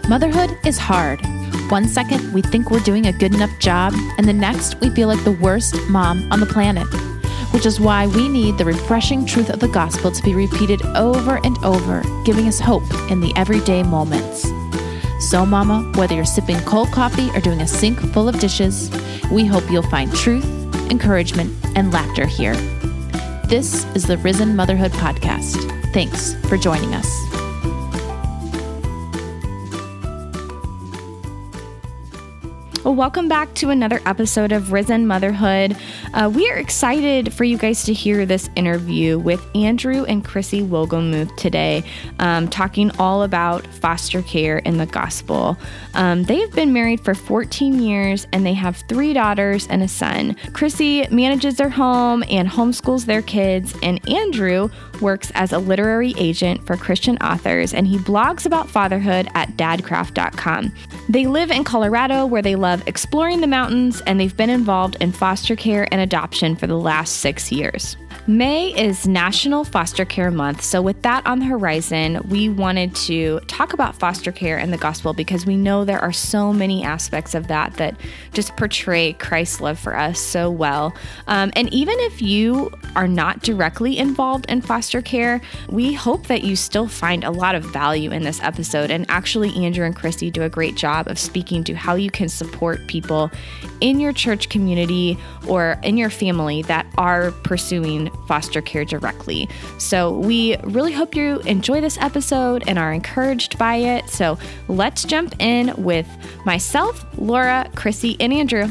Motherhood is hard. One second, we think we're doing a good enough job, and the next, we feel like the worst mom on the planet. Which is why we need the refreshing truth of the gospel to be repeated over and over, giving us hope in the everyday moments. So, Mama, whether you're sipping cold coffee or doing a sink full of dishes, we hope you'll find truth, encouragement, and laughter here. This is the Risen Motherhood Podcast. Thanks for joining us. Well, welcome back to another episode of Risen Motherhood. We are excited for you guys to hear this interview with Andrew and Chrissy Wilgemuth today, talking all about foster care in the gospel. They have been married for 14 years and they have 3 daughters and a son. Chrissy manages their home and homeschools their kids, and Andrew works as a literary agent for Christian authors, and he blogs about fatherhood at dadcraft.com. They live in Colorado, where they love exploring the mountains, and they've been involved in foster care and adoption for the last 6 years. May is National Foster Care Month, so with that on the horizon, we wanted to talk about foster care and the gospel because we know there are so many aspects of that that just portray Christ's love for us so well. And even if you are not directly involved in foster care, we hope that you still find a lot of value in this episode. And actually, Andrew and Chrissy do a great job of speaking to how you can support people in your church community or in your family that are pursuing foster care directly. So we really hope you enjoy this episode and are encouraged by it. So let's jump in with myself, Laura, Chrissy, and Andrew.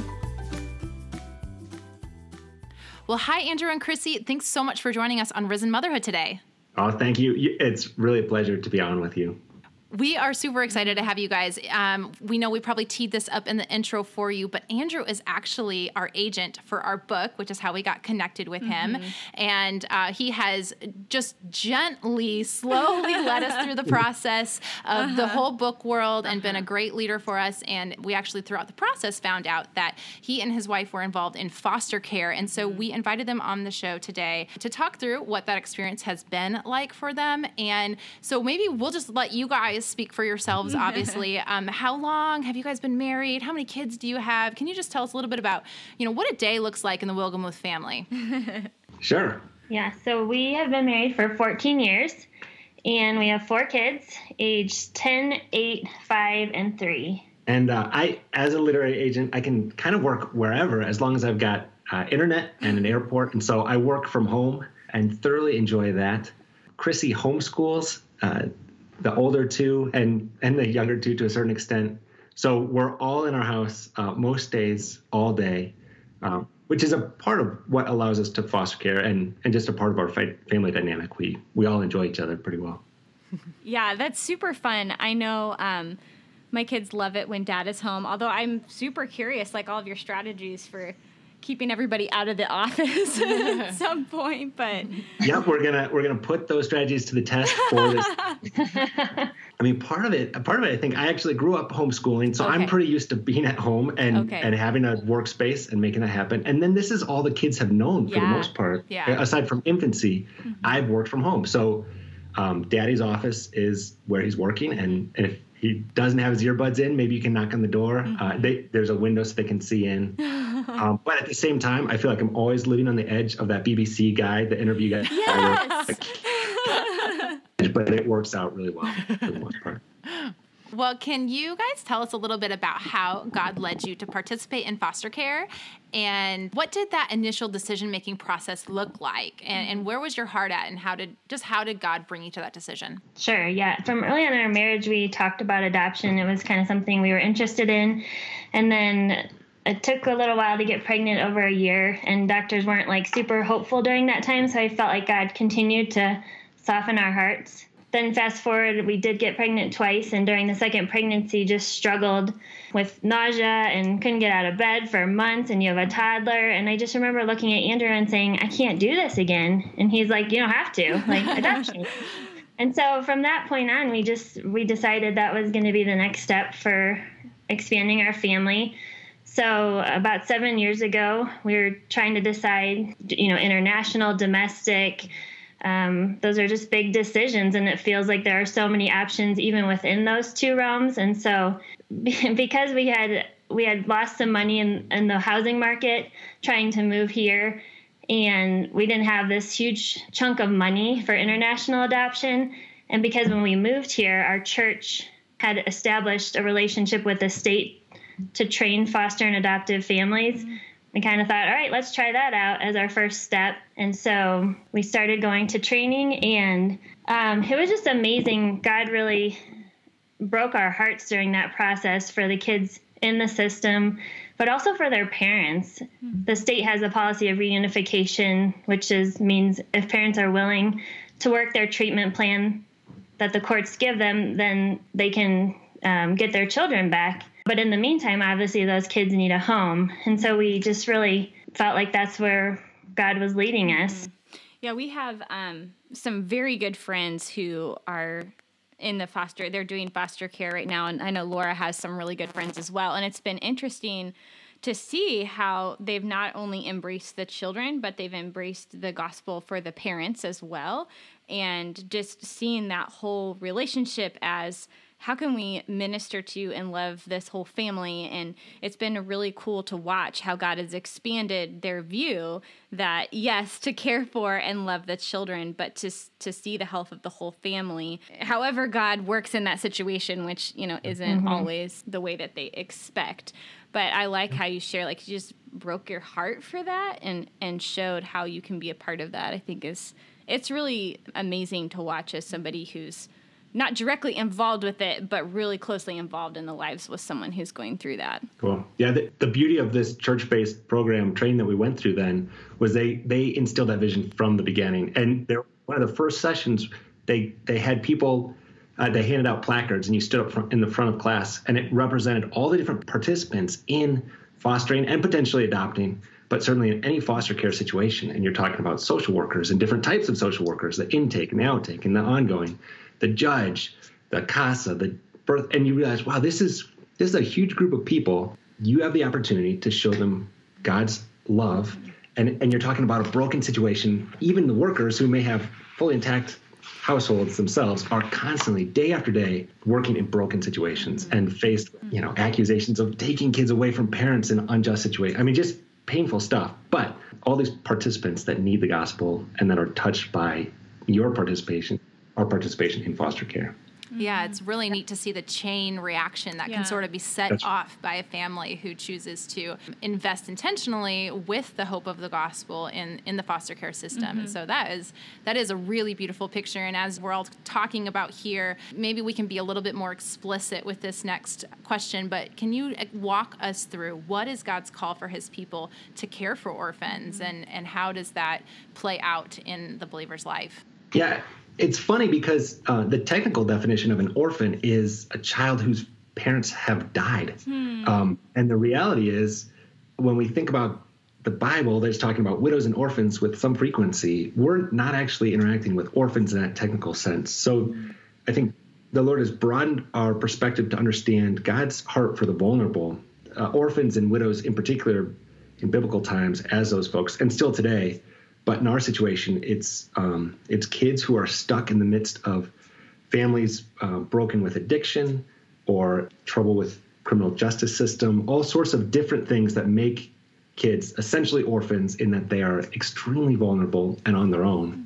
Well, hi, Andrew and Chrissy. Thanks so much for joining us on Risen Motherhood today. Oh, thank you. It's really a pleasure to be on with you. We are super excited to have you guys. We know we probably teed this up in the intro for you, but Andrew is actually our agent for our book, which is how we got connected with him. And he has just gently, slowly led us through the process of the whole book world and been a great leader for us. And we actually, throughout the process, found out that he and his wife were involved in foster care. And so we invited them on the show today to talk through what that experience has been like for them. And so maybe we'll just let you guys speak for yourselves, obviously. How long have you guys been married? How many kids do you have? Can you just tell us a little bit about, what a day looks like in the Wilgemuth family? Sure. Yeah, so we have been married for 14 years, and we have 4 kids, aged 10, 8, 5, and 3. And I, as a literary agent, I can kind of work wherever as long as I've got internet and an airport. And so I work from home and thoroughly enjoy that. Chrissy homeschools the older 2 and the younger 2 to a certain extent. So we're all in our house most days, all day, which is a part of what allows us to foster care and just a part of our family dynamic. We all enjoy each other pretty well. Yeah, that's super fun. I know my kids love it when Dad is home, although I'm super curious, like all of your strategies for keeping everybody out of the office at some point, but yeah, we're gonna put those strategies to the test for this. I mean, part of it, I think I actually grew up homeschooling, so I'm pretty used to being at home and having a workspace and making that happen. And then this is all the kids have known for the most part, aside from infancy. I've worked from home, so Daddy's office is where he's working, and if he doesn't have his earbuds in, maybe you can knock on the door. There's a window so they can see in. But at the same time, I feel like I'm always living on the edge of that BBC guy, the interview guy. Yes. But it works out really well for the most part. Well, can you guys tell us a little bit about how God led you to participate in foster care? And what did that initial decision-making process look like? And where was your heart at? And how did God bring you to that decision? Sure, yeah. From early on in our marriage, we talked about adoption. It was kind of something we were interested in. And then it took a little while to get pregnant, over a year. And doctors weren't super hopeful during that time. So I felt like God continued to soften our hearts. Then fast forward, we did get pregnant twice, and during the second pregnancy just struggled with nausea and couldn't get out of bed for months, and you have a toddler. And I just remember looking at Andrew and saying, I can't do this again. And he's like, you don't have to, adoption. And so from that point on, we decided that was going to be the next step for expanding our family. So about 7 years ago, we were trying to decide, international, domestic, those are just big decisions, and it feels like there are so many options even within those two realms. And so because we had lost some money in the housing market trying to move here, and we didn't have this huge chunk of money for international adoption. And because when we moved here, our church had established a relationship with the state to train foster and adoptive families, we kind of thought, all right, let's try that out as our first step. And so we started going to training, and it was just amazing. God really broke our hearts during that process for the kids in the system, but also for their parents. The state has a policy of reunification, which means if parents are willing to work their treatment plan that the courts give them, then they can get their children back. But in the meantime, obviously, those kids need a home. And so we just really felt like that's where God was leading us. Yeah, we have some very good friends who are in they're doing foster care right now. And I know Laura has some really good friends as well. And it's been interesting to see how they've not only embraced the children, but they've embraced the gospel for the parents as well. And just seeing that whole relationship as how can we minister to and love this whole family? And it's been really cool to watch how God has expanded their view that, yes, to care for and love the children, but to see the health of the whole family. However God works in that situation, which, isn't always the way that they expect. But I like how you share, like, you just broke your heart for that and showed how you can be a part of that. I think it's really amazing to watch as somebody who's not directly involved with it, but really closely involved in the lives with someone who's going through that. Cool. Yeah, the beauty of this church-based program training that we went through then was they instilled that vision from the beginning. And one of the first sessions, they had people, they handed out placards, and you stood up in the front of class, and it represented all the different participants in fostering and potentially adopting, but certainly in any foster care situation. And you're talking about social workers and different types of social workers, the intake and the outtake and the ongoing, the judge, the CASA, the birth, and you realize, wow, this is a huge group of people. You have the opportunity to show them God's love, and you're talking about a broken situation. Even the workers who may have fully intact households themselves are constantly, day after day, working in broken situations and faced, accusations of taking kids away from parents in unjust situations. I mean, just painful stuff. But all these participants that need the gospel and that are touched by your participation, our participation in foster care. Yeah, it's really neat to see the chain reaction that can sort of be set off by a family who chooses to invest intentionally with the hope of the gospel in the foster care system. And so that is a really beautiful picture. And as we're all talking about here, maybe we can be a little bit more explicit with this next question, but can you walk us through what is God's call for his people to care for orphans, and how does that play out in the believer's life? Yeah. It's funny because the technical definition of an orphan is a child whose parents have died. And the reality is, when we think about the Bible that's talking about widows and orphans with some frequency, we're not actually interacting with orphans in that technical sense. So I think the Lord has broadened our perspective to understand God's heart for the vulnerable, orphans and widows in particular in biblical times as those folks, and still today. But in our situation, it's kids who are stuck in the midst of families broken with addiction or trouble with criminal justice system, all sorts of different things that make kids essentially orphans in that they are extremely vulnerable and on their own.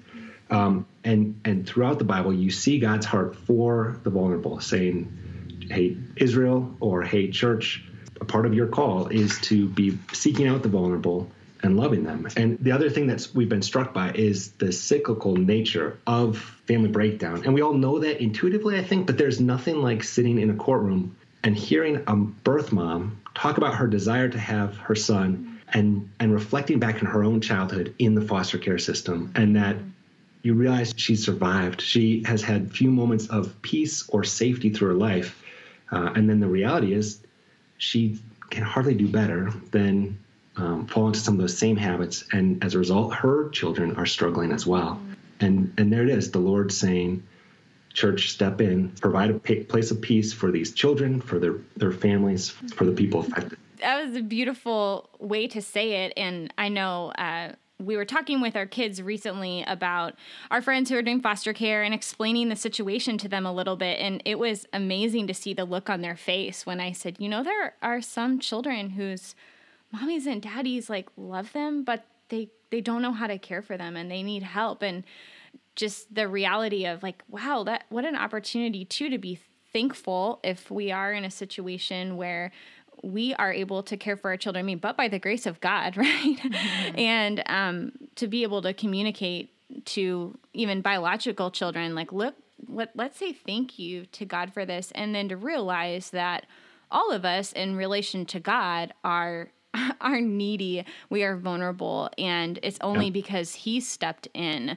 And throughout the Bible, you see God's heart for the vulnerable, saying, hey, Israel, or hey, church, a part of your call is to be seeking out the vulnerable and loving them. And the other thing we've been struck by is the cyclical nature of family breakdown. And we all know that intuitively, I think, but there's nothing like sitting in a courtroom and hearing a birth mom talk about her desire to have her son and reflecting back on her own childhood in the foster care system, and that you realize she survived. She has had few moments of peace or safety through her life. And then the reality is she can hardly do better than fall into some of those same habits, and as a result, her children are struggling as well. And there it is, the Lord saying, church, step in, provide a place of peace for these children, for their families, for the people affected. That was a beautiful way to say it, and I know we were talking with our kids recently about our friends who are doing foster care and explaining the situation to them a little bit. And it was amazing to see the look on their face when I said, there are some children whose mommies and daddies love them, but they don't know how to care for them and they need help. And just the reality of wow, what an opportunity to be thankful if we are in a situation where we are able to care for our children, but by the grace of God, right? Mm-hmm. And to be able to communicate to even biological children, let's say thank you to God for this. And then to realize that all of us in relation to God are needy, we are vulnerable, and it's only because he stepped in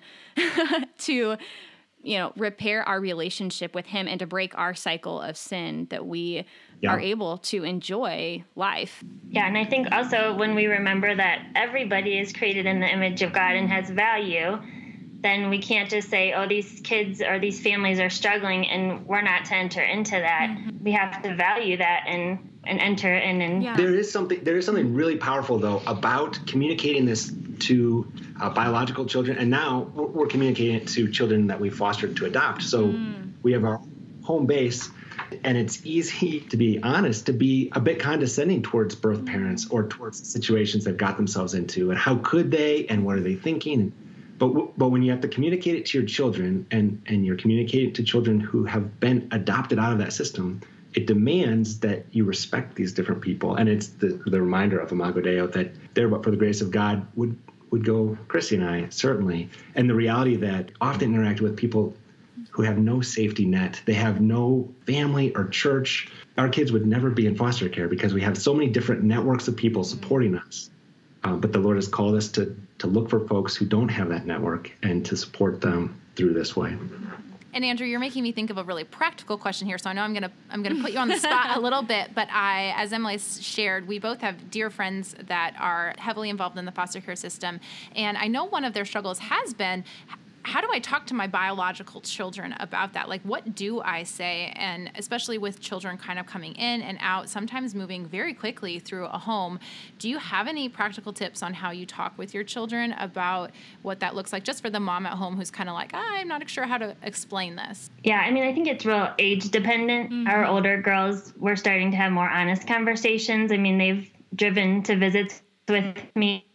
to repair our relationship with him and to break our cycle of sin that we are able to enjoy life. Yeah, and I think also when we remember that everybody is created in the image of God and has value, then we can't just say, oh, these kids or these families are struggling and we're not to enter into that. Mm-hmm. We have to value that and enter in. And There is something really powerful, though, about communicating this to biological children. And now we're communicating it to children that we fostered to adopt. So we have our home base. And it's easy, to be honest, to be a bit condescending towards birth parents or towards situations they've got themselves into. And how could they? And what are they thinking? But when you have to communicate it to your children and you're communicating it to children who have been adopted out of that system, it demands that you respect these different people. And it's the reminder of Imago Dei that there, but for the grace of God, would go Chrissy and I, certainly. And the reality that often interact with people who have no safety net. They have no family or church. Our kids would never be in foster care because we have so many different networks of people supporting us. But the Lord has called us to look for folks who don't have that network and to support them through this way. And Andrew, you're making me think of a really practical question here. So I know I'm gonna put you on the spot a little bit, but as Emily shared, we both have dear friends that are heavily involved in the foster care system. And I know one of their struggles has been, how do I talk to my biological children about that? What do I say? And especially with children kind of coming in and out, sometimes moving very quickly through a home, do you have any practical tips on how you talk with your children about what that looks like, just for the mom at home who's kind of I'm not sure how to explain this? Yeah, I mean, I think it's real age dependent. Mm-hmm. Our older girls, we're starting to have more honest conversations. I mean, they've driven to visits with me,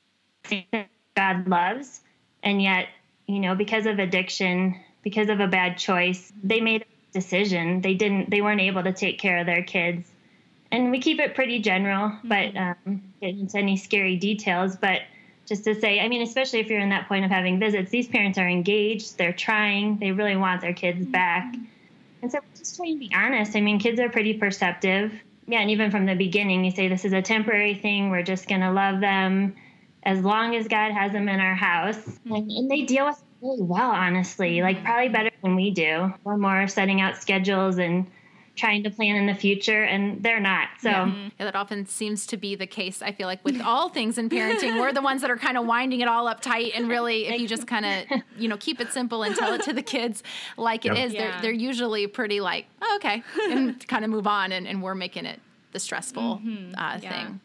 God loves, and yet, because of addiction, because of a bad choice, they made a decision. They weren't able to take care of their kids. And we keep it pretty general, but get into any scary details. But just to say, I mean, especially if you're in that point of having visits, these parents are engaged, they're trying, they really want their kids back. And so just trying to be honest. I mean, kids are pretty perceptive. Yeah, and even from the beginning, you say this is a temporary thing. We're just going to love them as long as God has them in our house. And they deal with it really well, honestly, probably better than we do. We're more setting out schedules and trying to plan in the future, and they're not. So yeah, that often seems to be the case, I feel like, with all things in parenting. We're the ones that are kind of winding it all up tight, and really, if you just kind of, keep it simple and tell it to the kids like it is, they're usually pretty oh, okay, and kind of move on, and we're making it the stressful thing.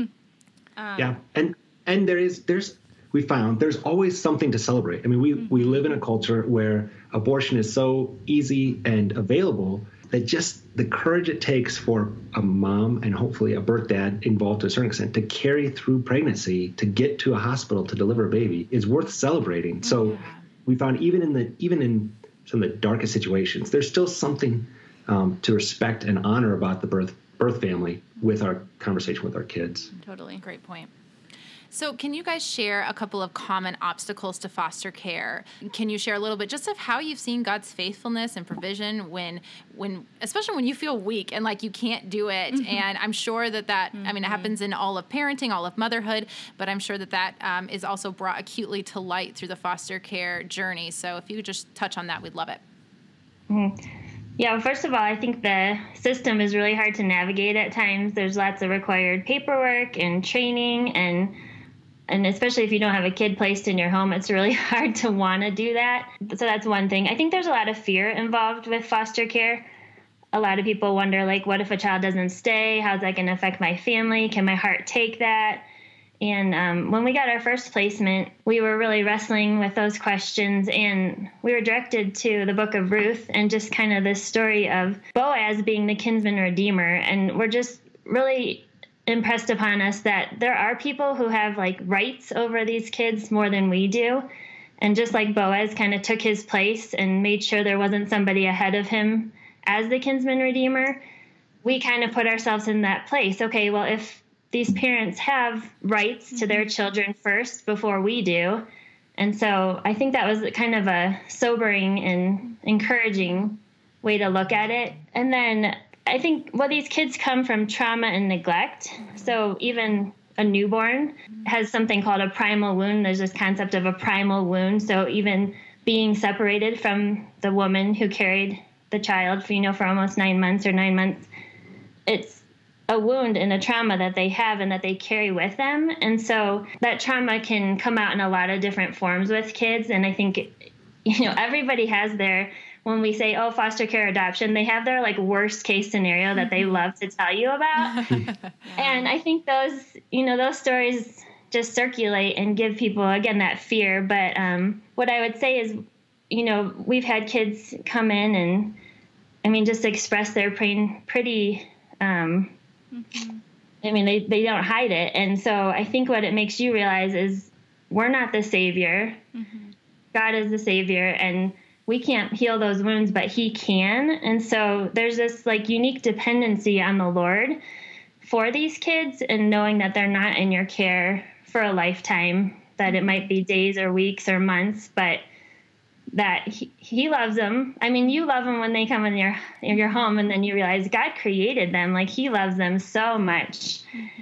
And we found there's always something to celebrate. I mean, we live in a culture where abortion is so easy and available that just the courage it takes for a mom and hopefully a birth dad involved to a certain extent to carry through pregnancy, to get to a hospital to deliver a baby is worth celebrating. So we found even in some of the darkest situations, there's still something to respect and honor about the birth family with our conversation with our kids. Totally. Great point. So can you guys share a couple of common obstacles to foster care? Can you share a little bit just of how you've seen God's faithfulness and provision when especially when you feel weak and you can't do it? Mm-hmm. And I'm sure that I mean, it happens in all of parenting, all of motherhood, but I'm sure that is also brought acutely to light through the foster care journey. So if you could just touch on that, we'd love it. Mm-hmm. Yeah, well, first of all, I think the system is really hard to navigate at times. There's lots of required paperwork and training, and especially if you don't have a kid placed in your home, it's really hard to want to do that. So that's one thing. I think there's a lot of fear involved with foster care. A lot of people wonder, what if a child doesn't stay? How's that going to affect my family? Can my heart take that? And when we got our first placement, we were really wrestling with those questions, and we were directed to the book of Ruth and just kind of this story of Boaz being the kinsman redeemer. And we're just really impressed upon us that there are people who have like rights over these kids more than we do. And just like Boaz kind of took his place and made sure there wasn't somebody ahead of him as the kinsman redeemer, we kind of put ourselves in that place. Okay, well, if these parents have rights to their children first before we do. And so I think that was kind of a sobering and encouraging way to look at it. And then I think, well, these kids come from trauma and neglect. So even a newborn has something called a primal wound. There's this concept of a primal wound. So even being separated from the woman who carried the child for almost 9 months or 9 months, it's a wound and a trauma that they have and that they carry with them. And so that trauma can come out in a lot of different forms with kids. And I think, everybody has their, when we say, oh, foster care adoption, they have their like worst case scenario that they love to tell you about. And I think those stories just circulate and give people, again, that fear. But what I would say is, we've had kids come in and just express their pain pretty, they don't hide it. And so I think what it makes you realize is we're not the savior. God is the savior, and we can't heal those wounds, but he can. And so there's this like unique dependency on the Lord for these kids, and knowing that they're not in your care for a lifetime, that it might be days or weeks or months, but that he loves them. I mean, you love them when they come in your home, and then you realize God created them. Like he loves them so much.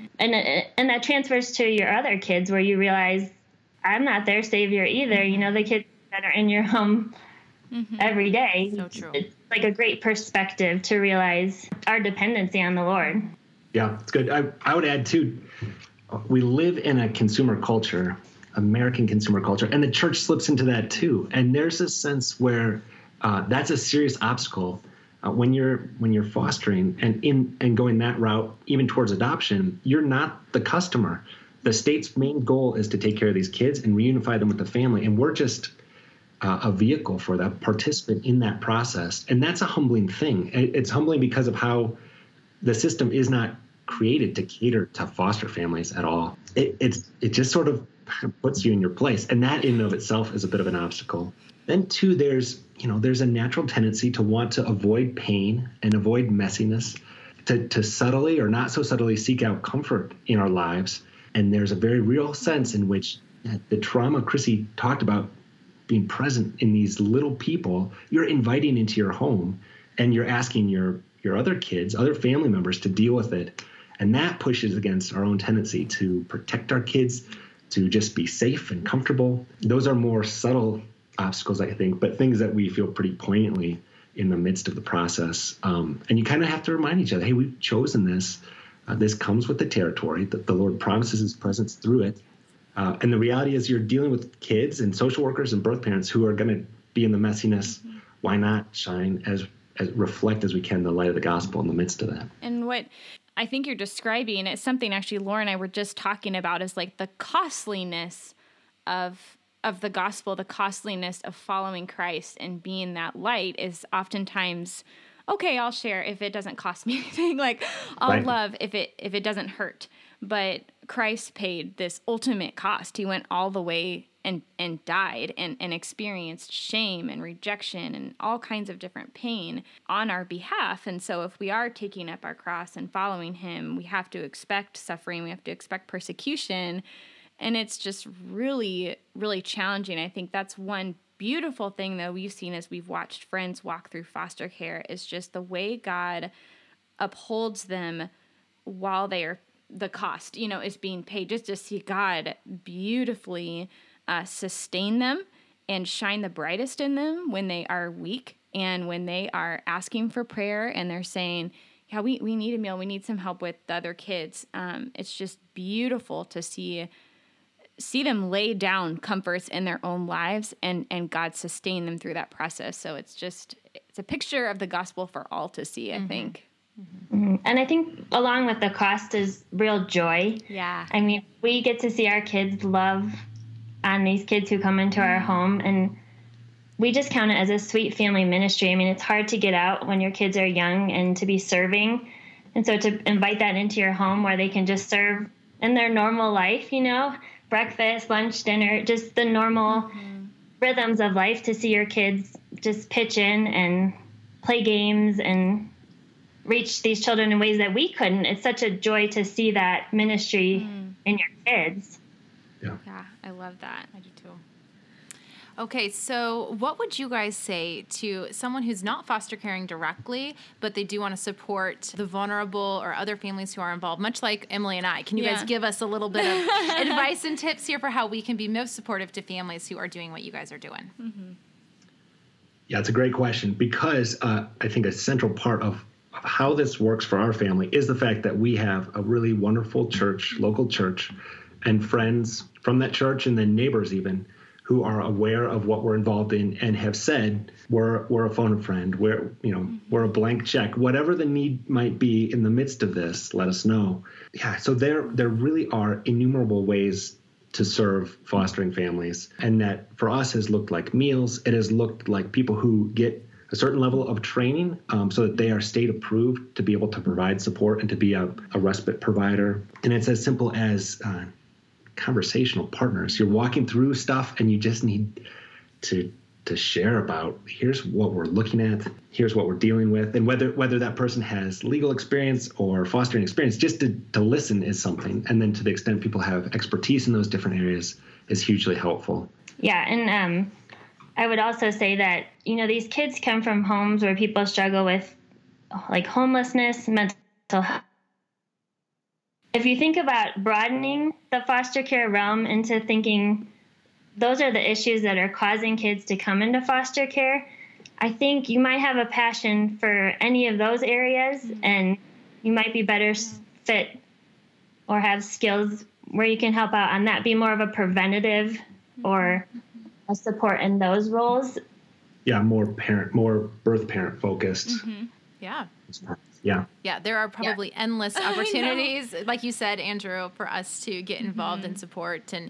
And that transfers to your other kids, where you realize I'm not their savior either. The kids that are in your home every day. So true. It's like a great perspective to realize our dependency on the Lord. Yeah, it's good. I would add too, we live in a consumer culture, American consumer culture, and the church slips into that too. And there's a sense where that's a serious obstacle when you're fostering and going that route, even towards adoption. You're not the customer. The state's main goal is to take care of these kids and reunify them with the family, and we're just a vehicle for that, participant in that process. And that's a humbling thing. It's humbling because of how the system is not created to cater to foster families at all. It just sort of puts you in your place. And that in and of itself is a bit of an obstacle. Then too, there's a natural tendency to want to avoid pain and avoid messiness, to subtly or not so subtly seek out comfort in our lives. And there's a very real sense in which the trauma Chrissy talked about, being present in these little people, you're inviting into your home, and you're asking your other kids, other family members to deal with it. And that pushes against our own tendency to protect our kids, to just be safe and comfortable. Those are more subtle obstacles, I think, but things that we feel pretty poignantly in the midst of the process. And you kind of have to remind each other, hey, we've chosen this. This comes with the territory, that the Lord promises his presence through it. And the reality is you're dealing with kids and social workers and birth parents who are going to be in the messiness. Why not shine as reflect as we can the light of the gospel in the midst of that? And what I think you're describing is something actually Laura and I were just talking about, is like the costliness of the gospel, the costliness of following Christ and being that light is oftentimes, okay, I'll share if it doesn't cost me anything. Like I'll love if it doesn't hurt. But Christ paid this ultimate cost. He went all the way and died and experienced shame and rejection and all kinds of different pain on our behalf. And so if we are taking up our cross and following him, we have to expect suffering. We have to expect persecution. And it's just really, really challenging. I think that's one beautiful thing that we've seen as we've watched friends walk through foster care, is just the way God upholds them while they are, the cost, is being paid. Just to see God beautifully sustain them and shine the brightest in them when they are weak and when they are asking for prayer and they're saying, yeah, we need a meal. We need some help with the other kids. It's just beautiful to see them lay down comforts in their own lives and God sustain them through that process. So it's a picture of the gospel for all to see, I think. And I think along with the cost is real joy. Yeah. I mean, we get to see our kids love on these kids who come into our home, and we just count it as a sweet family ministry. I mean, it's hard to get out when your kids are young and to be serving. And so to invite that into your home where they can just serve in their normal life, breakfast, lunch, dinner, just the normal rhythms of life, to see your kids just pitch in and play games and reach these children in ways that we couldn't. It's such a joy to see that ministry in your kids. Yeah, I love that. I do too. Okay, so what would you guys say to someone who's not foster caring directly, but they do want to support the vulnerable or other families who are involved, much like Emily and I? Can you guys give us a little bit of advice and tips here for how we can be most supportive to families who are doing what you guys are doing? Yeah, it's a great question, because I think a central part of how this works for our family is the fact that we have a really wonderful church, local church, and friends from that church, and then neighbors even, who are aware of what we're involved in and have said, we're a phone a friend, we're a blank check, whatever the need might be in the midst of this, let us know. Yeah, so there really are innumerable ways to serve fostering families, and that for us has looked like meals. It has looked like people who get a certain level of training so that they are state approved to be able to provide support and to be a respite provider. And it's as simple as conversational partners. You're walking through stuff and you just need to share about, here's what we're looking at, here's what we're dealing with, and whether that person has legal experience or fostering experience, just to listen is something. And then to the extent people have expertise in those different areas is hugely helpful. Yeah, and I would also say that, these kids come from homes where people struggle with like homelessness, mental health. If you think about broadening the foster care realm into thinking those are the issues that are causing kids to come into foster care, I think you might have a passion for any of those areas, and you might be better fit or have skills where you can help out on that, be more of a preventative or a support in those roles. Yeah, more birth parent focused. Yeah. Yeah, there are probably endless opportunities, like you said, Andrew, for us to get involved and support. And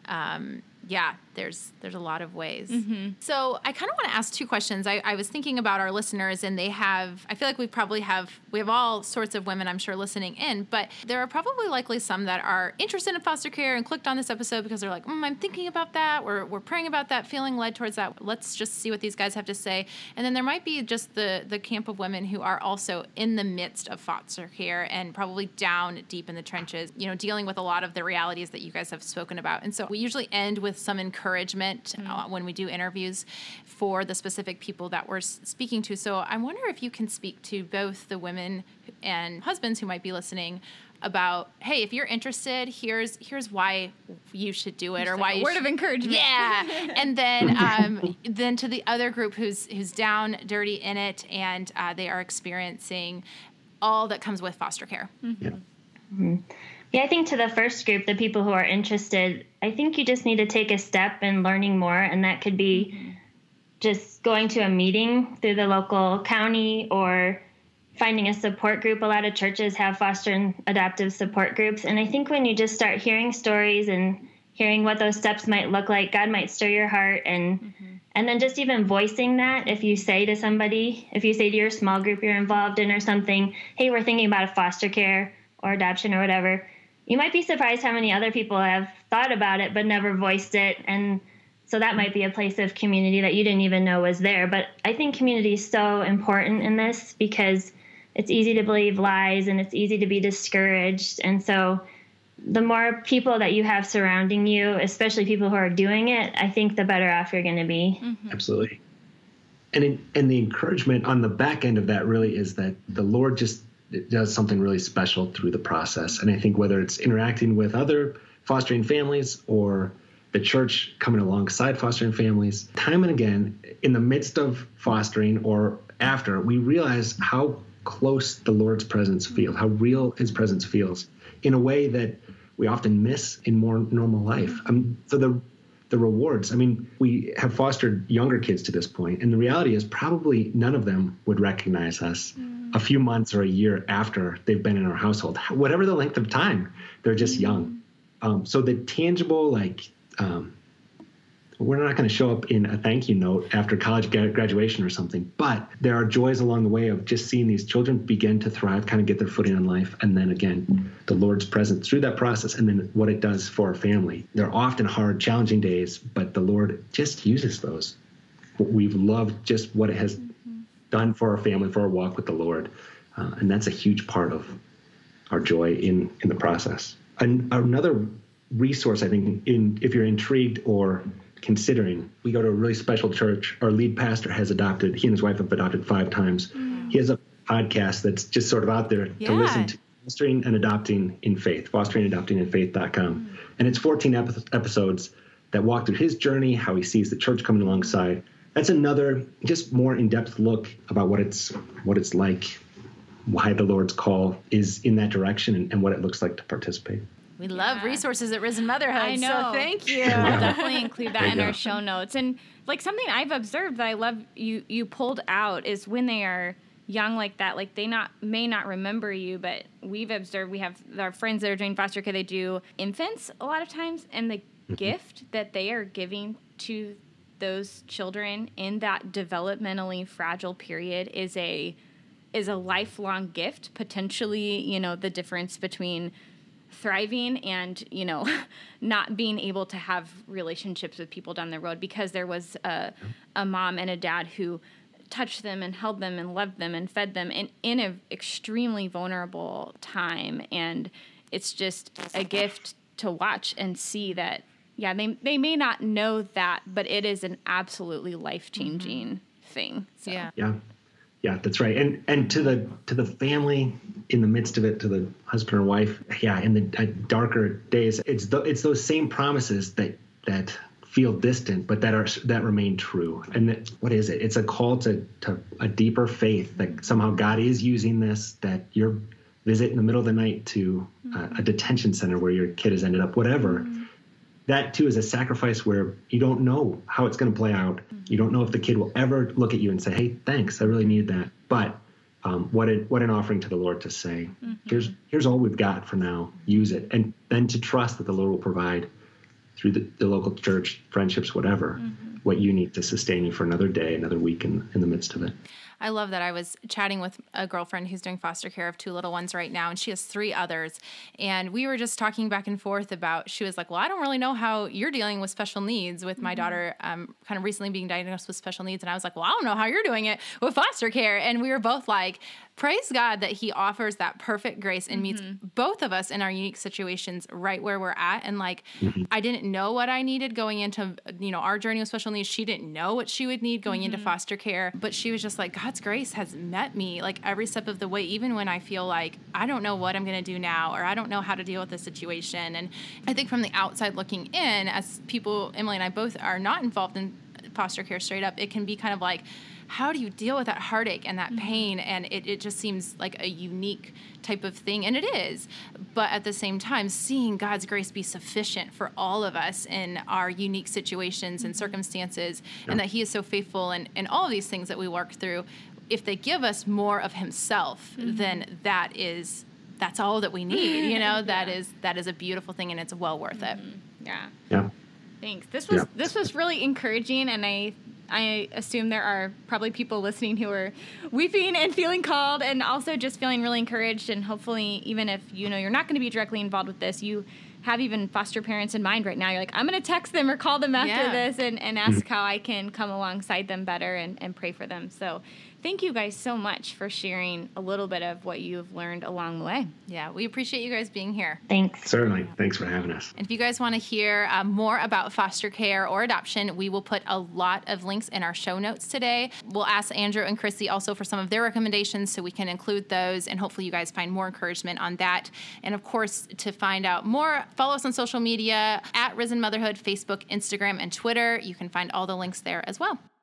there's a lot of ways. So I kind of want to ask two questions. I was thinking about our listeners, and I feel like we have all sorts of women, I'm sure, listening in, but there are probably likely some that are interested in foster care and clicked on this episode because they're like, I'm thinking about that, we're praying about that, feeling led towards that. Let's just see what these guys have to say. And then there might be just the camp of women who are also in the midst of foster care and probably down deep in the trenches, dealing with a lot of the realities that you guys have spoken about. And so we usually end with some encouragement when we do interviews for the specific people that we're speaking to. So I wonder if you can speak to both the women and husbands who might be listening about, hey, if you're interested, here's why you should do it, or why you word of encouragement. Yeah. And then to the other group who's down dirty in it, and they are experiencing all that comes with foster care. Yeah, I think to the first group, the people who are interested, I think you just need to take a step in learning more, and that could be just going to a meeting through the local county or finding a support group. A lot of churches have foster and adoptive support groups, and I think when you just start hearing stories and hearing what those steps might look like, God might stir your heart, and then just even voicing that. If you say to your small group you're involved in or something, hey, we're thinking about a foster care or adoption or whatever, you might be surprised how many other people have thought about it but never voiced it. And so that might be a place of community that you didn't even know was there. But I think community is so important in this because it's easy to believe lies and it's easy to be discouraged. And so the more people that you have surrounding you, especially people who are doing it, I think the better off you're going to be. Absolutely. And the encouragement on the back end of that really is that the Lord just does something really special through the process. And I think whether it's interacting with other fostering families or the church coming alongside fostering families, time and again, in the midst of fostering or after, we realize how close the Lord's presence feels, how real his presence feels in a way that we often miss in more normal life. So the rewards, we have fostered younger kids to this point, and the reality is probably none of them would recognize us a few months or a year after they've been in our household, whatever the length of time, they're just young. So the tangible, we're not going to show up in a thank you note after college graduation or something, but there are joys along the way of just seeing these children begin to thrive, kind of get their footing in life. And then again, the Lord's presence through that process, and then what it does for our family. They're often hard, challenging days, but the Lord just uses those. We've loved just what it has done for our family, for our walk with the Lord. And that's a huge part of our joy in the process. Another resource, I think, if you're intrigued or considering, we go to a really special church. Our lead pastor he and his wife have adopted 5 times. He has a podcast that's just sort of out there to listen to, Fostering and Adopting in Faith, fosteringandadoptinginfaith.com. And it's 14 episodes that walk through his journey, how he sees the church coming alongside. That's another just more in-depth look about what it's like, why the Lord's call is in that direction, and what it looks like to participate. We love resources at Risen Motherhood. I know. So thank you. We'll definitely include that in our show notes. And like something I've observed that I love you pulled out is when they are young like that, like they may not remember you, but we've observed, we have our friends that are doing foster care, they do infants a lot of times, and the gift that they are giving to those children in that developmentally fragile period is a lifelong gift, potentially, the difference between thriving and, not being able to have relationships with people down the road, because there was a mom and a dad who touched them and held them and loved them and fed them in an extremely vulnerable time. And it's just a gift to watch and see that, they may not know that, but it is an absolutely life-changing thing. So. Yeah, that's right. And to the family in the midst of it, to the husband or wife, in the darker days, it's those same promises that feel distant, but that remain true. And what is it? It's a call to a deeper faith that somehow God is using this, that your visit in the middle of the night to a detention center where your kid has ended up, whatever. That too is a sacrifice where you don't know how it's going to play out. You don't know if the kid will ever look at you and say, "Hey, thanks, I really need that." But what an offering to the Lord to say, "Here's all we've got for now. Use it," and then to trust that the Lord will provide through the local church, friendships, whatever, what you need to sustain you for another day, another week in the midst of it. I love that. I was chatting with a girlfriend who's doing foster care of 2 little ones right now, and she has 3 others. And we were just talking back and forth about, she was like, well, I don't really know how you're dealing with special needs with my daughter kind of recently being diagnosed with special needs. And I was like, well, I don't know how you're doing it with foster care. And we were both like, praise God that he offers that perfect grace and meets both of us in our unique situations right where we're at. And I didn't know what I needed going into, our journey with special needs. She didn't know what she would need going into foster care, but she was just like, God's grace has met me like every step of the way, even when I feel like I don't know what I'm going to do now, or I don't know how to deal with this situation. And I think from the outside looking in, as people, Emily and I both are not involved in foster care straight up, it can be kind of like, how do you deal with that heartache and that pain? And it just seems like a unique type of thing. And it is. But at the same time, seeing God's grace be sufficient for all of us in our unique situations and circumstances, and that he is so faithful in all of these things that we work through, if they give us more of himself, then that's all that we need. That is a beautiful thing, and it's well worth it. Yeah. Thanks. This was really encouraging, and I assume there are probably people listening who are weeping and feeling called, and also just feeling really encouraged. And hopefully, even if you're not going to be directly involved with this, you have even foster parents in mind right now. You're like, I'm going to text them or call them after this and ask how I can come alongside them better and pray for them. So thank you guys so much for sharing a little bit of what you've learned along the way. Yeah, we appreciate you guys being here. Thanks. Certainly. Thanks for having us. And if you guys want to hear more about foster care or adoption, we will put a lot of links in our show notes today. We'll ask Andrew and Chrissy also for some of their recommendations so we can include those, and hopefully you guys find more encouragement on that. And of course, to find out more, follow us on social media at Risen Motherhood, Facebook, Instagram, and Twitter. You can find all the links there as well.